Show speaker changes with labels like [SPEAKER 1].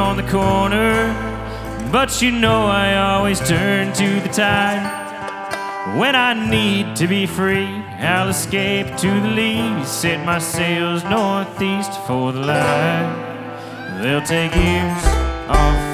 [SPEAKER 1] on the corner, but you know I always turn to the tide. When I need to be free, I'll escape to the lee, set my sails northeast for the light. They'll take years off